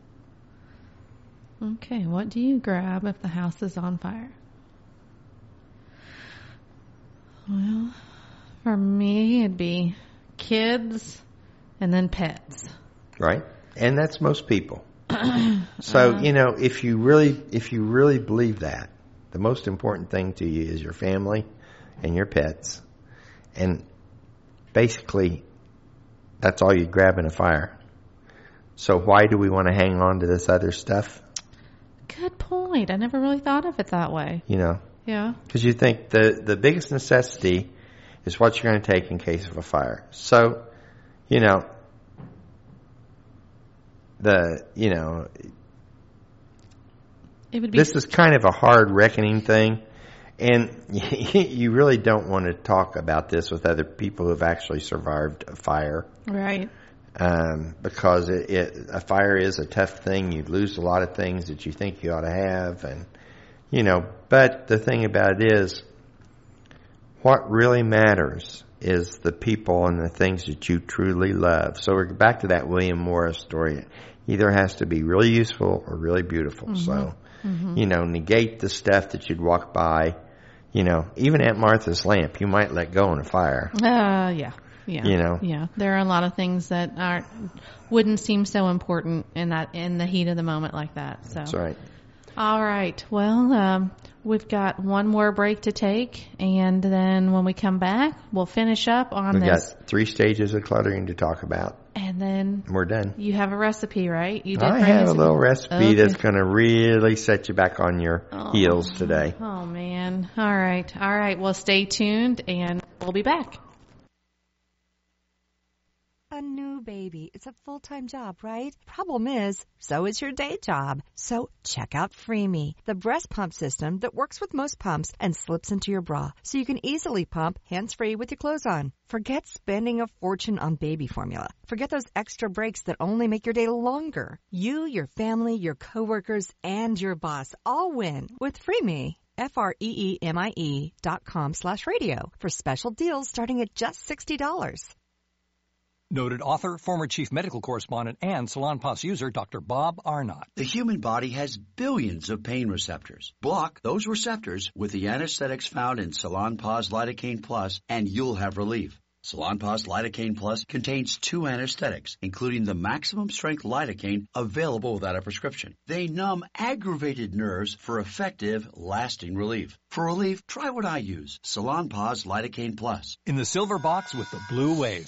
Okay, what do you grab if the house is on fire? Well, for me, it'd be kids and then pets. Right. And that's most people. So, if you really believe that, the most important thing to you is your family and your pets. And basically, that's all you grab in a fire. So why do we want to hang on to this other stuff? Good point. I never really thought of it that way. Yeah. Because you think the biggest necessity is what you're going to take in case of a fire. So, this is kind of a hard reckoning thing, and you really don't want to talk about this with other people who have actually survived a fire. Right. Because a fire is a tough thing. You lose a lot of things that you think you ought to have, and but the thing about it is, what really matters is the people and the things that you truly love. So we're back to that William Morris story. It either has to be really useful or really beautiful. Mm-hmm. So, negate the stuff that you'd walk by. Even Aunt Martha's lamp, you might let go in a fire. Yeah. Yeah. There are a lot of things that wouldn't seem so important in the heat of the moment like that. So. That's right. All right. Well, we've got one more break to take, and then when we come back, we'll finish up on this. We've got 3 stages of cluttering to talk about. And then we're done. You have a recipe, right? I have a little recipe that's going to really set you back on your heels today. Oh, man. All right. Well, stay tuned, and we'll be back. A new baby. It's a full-time job, right? Problem is, so is your day job. So check out FreeMe, the breast pump system that works with most pumps and slips into your bra, so you can easily pump hands-free with your clothes on. Forget spending a fortune on baby formula. Forget those extra breaks that only make your day longer. You, your family, your coworkers, and your boss all win with FreeMe. FREEMIE.com/radio for special deals starting at just $60. Noted author, former chief medical correspondent, and Salonpas user Dr. Bob Arnott. The human body has billions of pain receptors. Block those receptors with the anesthetics found in Salonpas Lidocaine Plus, and you'll have relief. Salonpas Lidocaine Plus contains 2 anesthetics, including the maximum strength lidocaine available without a prescription. They numb aggravated nerves for effective, lasting relief. For relief, try what I use, Salonpas Lidocaine Plus. In the silver box with the blue wave.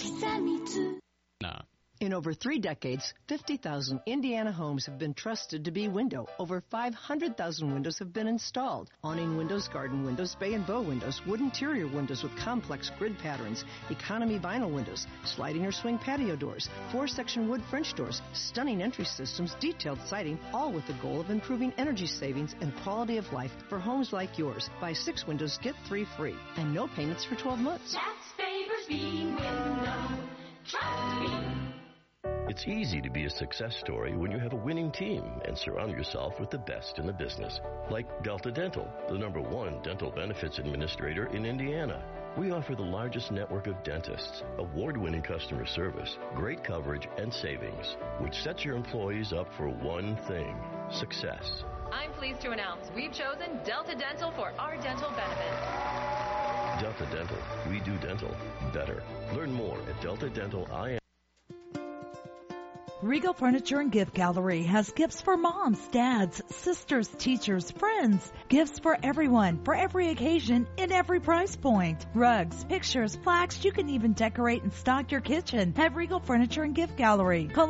In over 3 decades, 50,000 Indiana homes have been trusted to be window. Over 500,000 windows have been installed. Awning windows, garden windows, bay and bow windows, wood interior windows with complex grid patterns, economy vinyl windows, sliding or swing patio doors, 4-section wood French doors, stunning entry systems, detailed siding, all with the goal of improving energy savings and quality of life for homes like yours. Buy 6 windows, get 3 free, and no payments for 12 months. That's Favors Beam Window. Trust me. It's easy to be a success story when you have a winning team and surround yourself with the best in the business. Like Delta Dental, the #1 dental benefits administrator in Indiana. We offer the largest network of dentists, award-winning customer service, great coverage, and savings, which sets your employees up for one thing: success. I'm pleased to announce we've chosen Delta Dental for our dental benefits. Delta Dental. We do dental better. Learn more at deltadental.com. Regal Furniture and Gift Gallery has gifts for moms, dads, sisters, teachers, friends. Gifts for everyone, for every occasion, in every price point. Rugs, pictures, plaques, you can even decorate and stock your kitchen at Regal Furniture and Gift Gallery. Call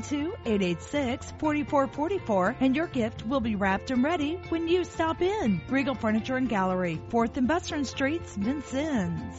812-886-4444 and your gift will be wrapped and ready when you stop in. Regal Furniture and Gallery, 4th and Western Streets, Vincennes.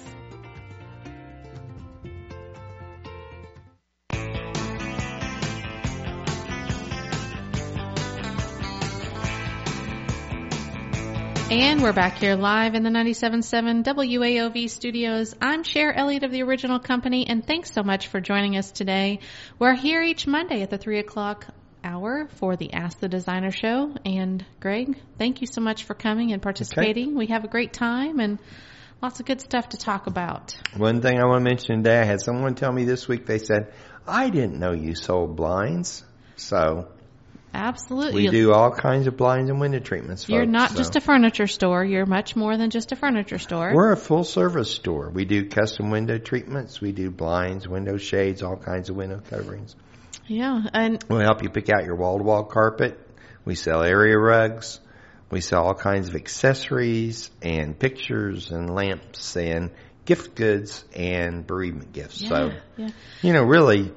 And we're back here live in the 97.7 WAOV studios. I'm Cher Elliott of the Original Company, and thanks so much for joining us today. We're here each Monday at the 3 o'clock hour for the Ask the Designer show. And Greg, thank you so much for coming and participating. Okay. We have a great time and lots of good stuff to talk about. One thing I want to mention today, I had someone tell me this week, they said, I didn't know you sold blinds. So absolutely. We do all kinds of blinds and window treatments, folks. You're not just a furniture store. You're much more than just a furniture store. We're a full-service store. We do custom window treatments. We do blinds, window shades, all kinds of window coverings. Yeah. And we'll help you pick out your wall-to-wall carpet. We sell area rugs. We sell all kinds of accessories and pictures and lamps and gift goods and bereavement gifts. You know, really,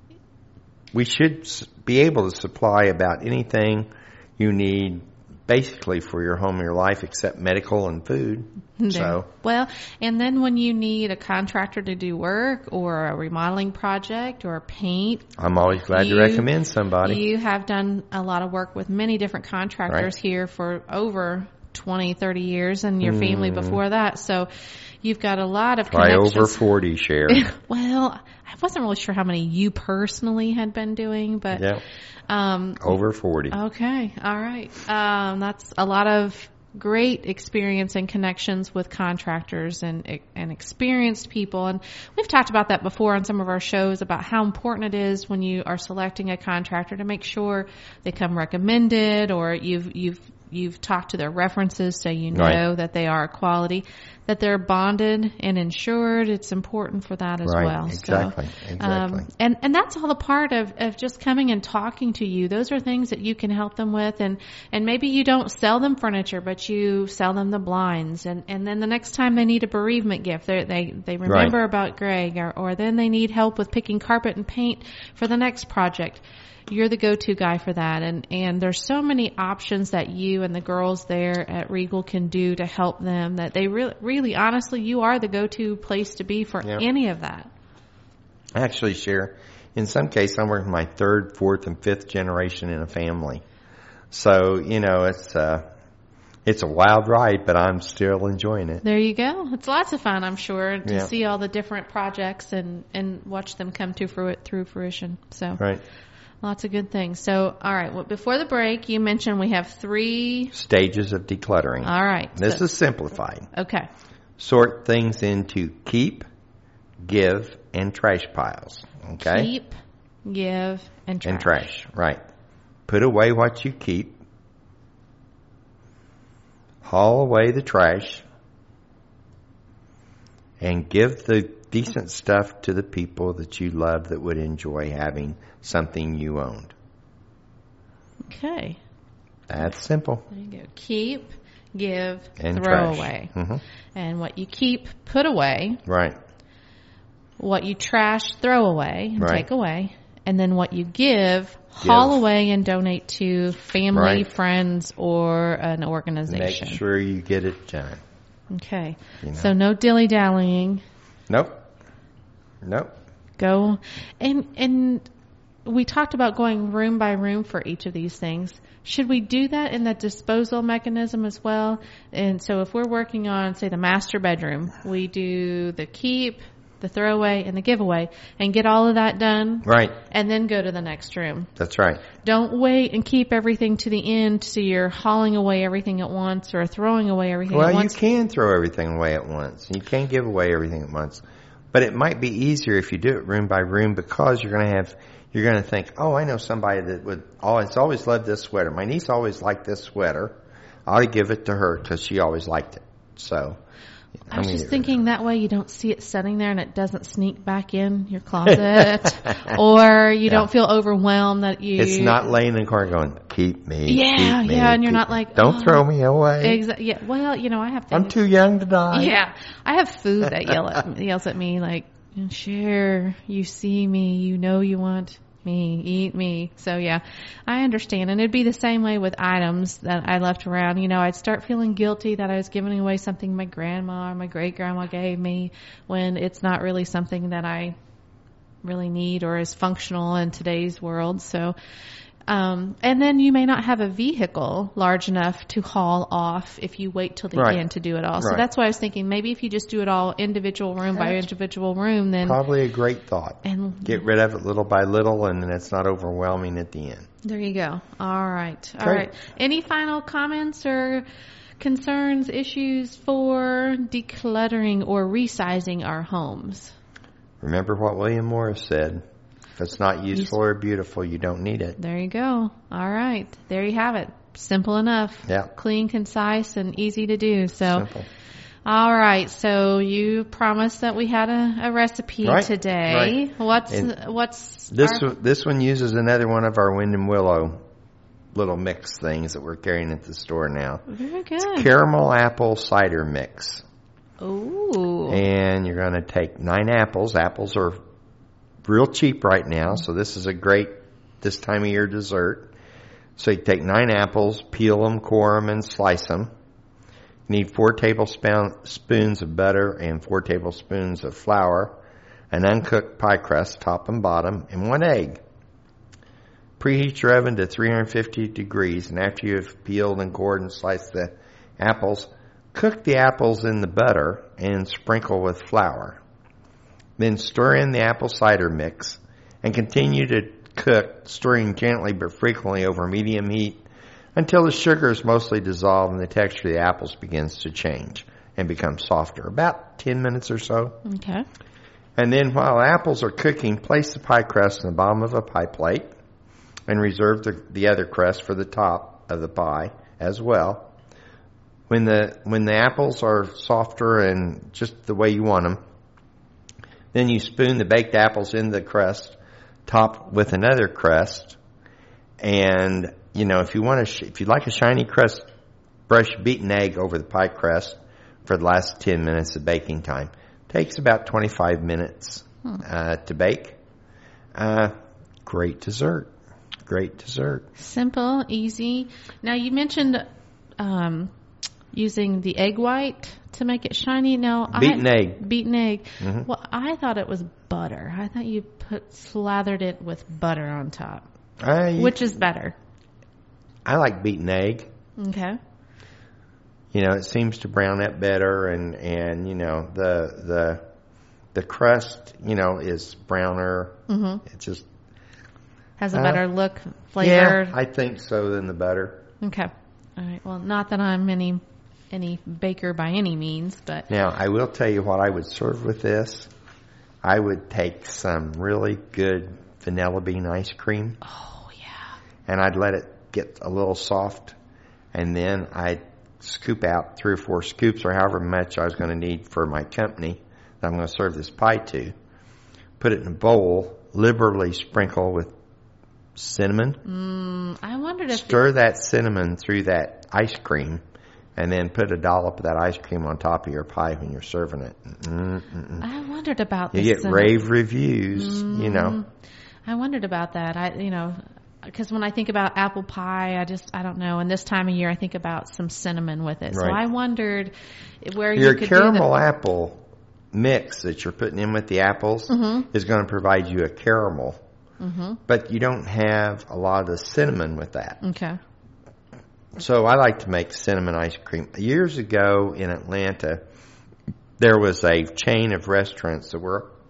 we should be able to supply about anything you need basically for your home and your life except medical and food. So, well, and then when you need a contractor to do work or a remodeling project or paint, I'm always glad to recommend somebody. You have done a lot of work with many different contractors here for over 20, 30 years and your family before that. So you've got a lot of connections. Probably over 40, Cher. Well, I wasn't really sure how many you personally had been doing, but over 40. Okay, all right. That's a lot of great experience and connections with contractors and experienced people. And we've talked about that before on some of our shows about how important it is when you are selecting a contractor to make sure they come recommended or you've talked to their references so you know that they are quality, that they're bonded and insured. It's important for that as well. Exactly. And that's all a part of just coming and talking to you. Those are things that you can help them with. And maybe you don't sell them furniture, but you sell them the blinds. And then the next time they need a bereavement gift, they remember about Greg, or then they need help with picking carpet and paint for the next project. You're the go-to guy for that. And there's so many options that you and the girls there at Regal can do to help them that they really honestly, you are the go-to place to be for any of that. Actually, Cher, in some cases, I'm working my 3rd, 4th, and 5th generation in a family. So, you know, it's a wild ride, but I'm still enjoying it. There you go. It's lots of fun, I'm sure, to see all the different projects and watch them come through fruition. So. Right. Lots of good things. So, all right. Well, before the break, you mentioned we have 3 stages of decluttering. All right. This is simplified. Okay. Sort things into keep, give, and trash piles. Okay. Keep, give, and trash. And trash. Right. Put away what you keep. Haul away the trash. And give the decent stuff to the people that you love that would enjoy having something you owned. Okay. That's simple. There you go. Keep, give, and throw trash. Away. Mm-hmm. And what you keep, put away. Right. What you trash, throw away and take away. And then what you give, haul away and donate to family, friends, or an organization. Make sure you get it done. Okay. You know. So no dilly-dallying. Nope. Go. And we talked about going room by room for each of these things. Should we do that in the disposal mechanism as well? And so if we're working on, say, the master bedroom, we do the keep, the throwaway, and the giveaway, and get all of that done. Right. And then go to the next room. That's right. Don't wait and keep everything to the end so you're hauling away everything at once or throwing away everything at once. Well, you can throw everything away at once. You can give away everything at once. But it might be easier if you do it room by room, because you're going to think, oh, I know somebody that always loved this sweater. My niece always liked this sweater. I'll give it to her because she always liked it. So I was just thinking that way you don't see it sitting there and it doesn't sneak back in your closet, or you don't feel overwhelmed that you. It's not laying in the corner going, keep me. Yeah, keep me, yeah, and you're not like, don't throw me away. Exactly. Yeah. Well, I have things. I'm too young to die. Yeah, I have food that yells at me like, Cher, you see me, you know you want me, eat me. So yeah, I understand. And it'd be the same way with items that I left around. I'd start feeling guilty that I was giving away something my grandma or my great grandma gave me when it's not really something that I really need or is functional in today's world. So, and then you may not have a vehicle large enough to haul off if you wait till the end to do it all. So that's why I was thinking maybe if you just do it all individual room by individual room, then probably a great thought. And get rid of it little by little, and then it's not overwhelming at the end. There you go. All right. All right. Any final comments or concerns, issues for decluttering or resizing our homes? Remember what William Morris said. If it's not useful or beautiful, you don't need it. There you go. All right. There you have it. Simple enough. Yeah. Clean, concise, and easy to do. So, simple. All right. So you promised that we had a recipe today. Right. What's this one uses another one of our Wind and Willow little mix things that we're carrying at the store now. Very good. It's caramel apple cider mix. Ooh. And you're going to take 9 apples. Apples are real cheap right now, so this is a great this time of year dessert. So you take 9 apples, peel them, core them, and slice them. You need 4 tablespoons of butter and 4 tablespoons of flour, an uncooked pie crust, top and bottom, and 1 egg. Preheat your oven to 350 degrees, and after you have peeled and cored and sliced the apples, cook the apples in the butter and sprinkle with flour. Then stir in the apple cider mix and continue to cook, stirring gently but frequently over medium heat until the sugar is mostly dissolved and the texture of the apples begins to change and become softer. About 10 minutes or so. Okay. And then while apples are cooking, place the pie crust in the bottom of a pie plate and reserve the other crust for the top of the pie as well. When the apples are softer and just the way you want them, then you spoon the baked apples in the crust, top with another crust, and if you like a shiny crust, brush beaten egg over the pie crust for the last 10 minutes of baking time. Takes about 25 minutes to bake. Great dessert. Great dessert. Simple, easy. Now you mentioned using the egg white to make it shiny. Now beaten egg. Mm-hmm. Well, I thought it was butter. I thought you slathered it with butter on top. Which is better? I like beaten egg. Okay. It seems to brown it better, and the crust is browner. Mm-hmm. It just has a better look, flavor. Yeah, I think so than the butter. Okay. All right. Well, not that I'm any baker by any means, but now I will tell you what I would serve with this. I would take some really good vanilla bean ice cream. Oh yeah. And I'd let it get a little soft, and then I'd scoop out 3 or 4 scoops or however much I was going to need for my company that I'm going to serve this pie to. Put it in a bowl, liberally sprinkle with cinnamon. I wondered if stir that cinnamon through that ice cream, and then put a dollop of that ice cream on top of your pie when you're serving it. I wondered about this. You get rave reviews, I wondered about that. Because when I think about apple pie, I don't know. And this time of year, I think about some cinnamon with it. Right. So I wondered where you could caramel apple mix that you're putting in with the apples is going to provide you a caramel. Mm-hmm. But you don't have a lot of the cinnamon with that. Okay. So I like to make cinnamon ice cream. Years ago in Atlanta, there was a chain of restaurants that were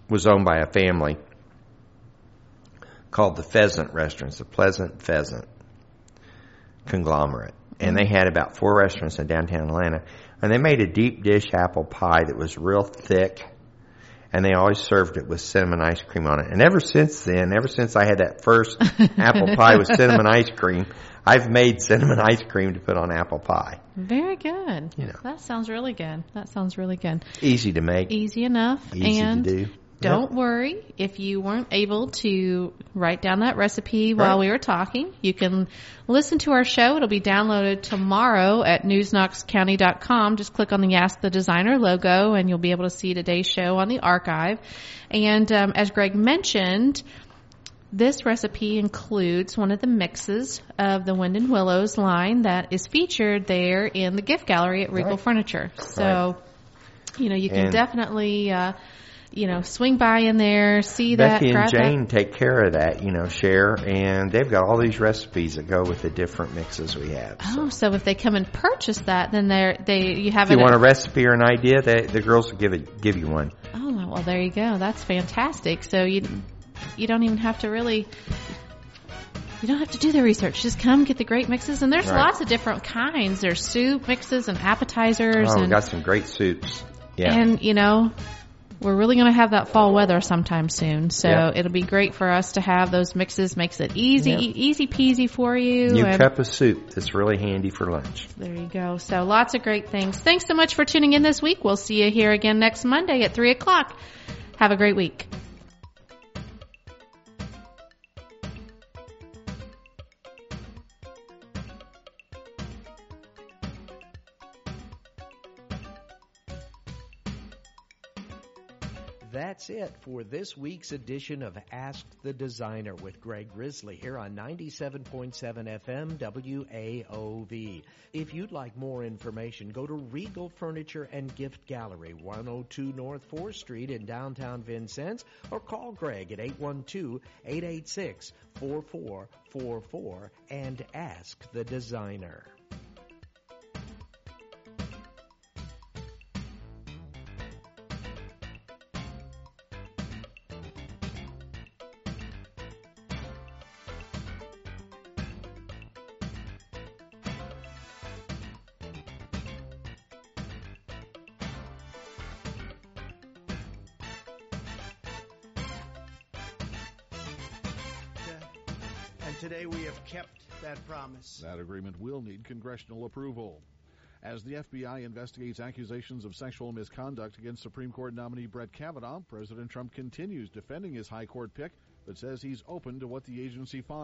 was owned by a family called the Pheasant Restaurants, the Pleasant Pheasant conglomerate. And they had about 4 restaurants in downtown Atlanta. And they made a deep dish apple pie that was real thick. And they always served it with cinnamon ice cream on it. And ever since I had that first apple pie with cinnamon ice cream, I've made cinnamon ice cream to put on apple pie. Very good. You know. That sounds really good. Easy to make. Easy enough. Easy and to do. Don't worry if you weren't able to write down that recipe while we were talking. You can listen to our show. It'll be downloaded tomorrow at newsknoxcounty.com. Just click on the Ask the Designer logo, and you'll be able to see today's show on the archive. And as Greg mentioned, this recipe includes one of the mixes of the Wind and Willows line that is featured there in the gift gallery at Regal Furniture. So, you can definitely... swing by in there, see Becky that. Becky and Jane take care of that, share, and they've got all these recipes that go with the different mixes we have. So if they come and purchase that, then you have. If you want a recipe or an idea, the girls will give you one. Oh well, there you go. That's fantastic. So you don't even have to really. You don't have to do the research. Just come get the great mixes, and there's lots of different kinds. There's soup mixes and appetizers. We've got some great soups. Yeah, and we're really going to have that fall weather sometime soon, so it'll be great for us to have those mixes. Makes it easy peasy for you. New cup of soup that's really handy for lunch. There you go. So lots of great things. Thanks so much for tuning in this week. We'll see you here again next Monday at 3 o'clock. Have a great week. That's it for this week's edition of Ask the Designer with Greg Grizzly here on 97.7 FM WAOV. If you'd like more information, go to Regal Furniture and Gift Gallery, 102 North 4th Street in downtown Vincennes, or call Greg at 812-886-4444 and ask the designer. Today we have kept that promise. That agreement will need congressional approval. As the FBI investigates accusations of sexual misconduct against Supreme Court nominee Brett Kavanaugh, President Trump continues defending his high court pick, but says he's open to what the agency finds.